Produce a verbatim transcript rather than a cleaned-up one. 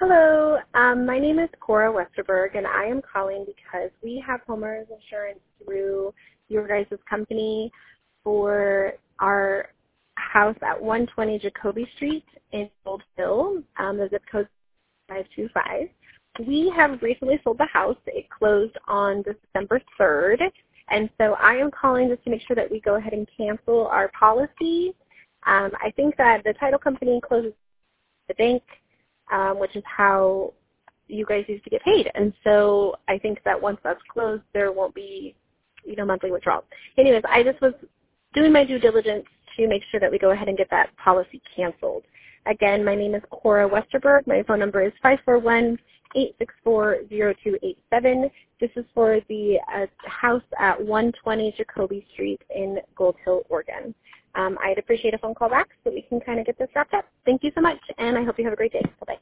Hello, um, my name is Cora Westerberg, and I am calling because we have homeowners insurance through your guys' company for our house at one twenty Jacoby Street in Gold Hill. Um, the zip code is five two five. We have recently sold the house. It closed on December third, and so I am calling just to make sure that we go ahead and cancel our policy. Um, I think that the title company closes the bank, um, which is how you guys used to get paid. And so I think that once that's closed, there won't be, you know, monthly withdrawals. Anyways, I just was doing my due diligence to make sure that we go ahead and get that policy canceled. Again, my name is Cora Westerberg. My phone number is five four one, eight six four, zero two eight seven. This is for the uh, house at one twenty Jacoby Street in Gold Hill, Oregon. Um, I'd appreciate a phone call back so we can kind of get this wrapped up. Thank you so much, and I hope you have a great day. Bye-bye.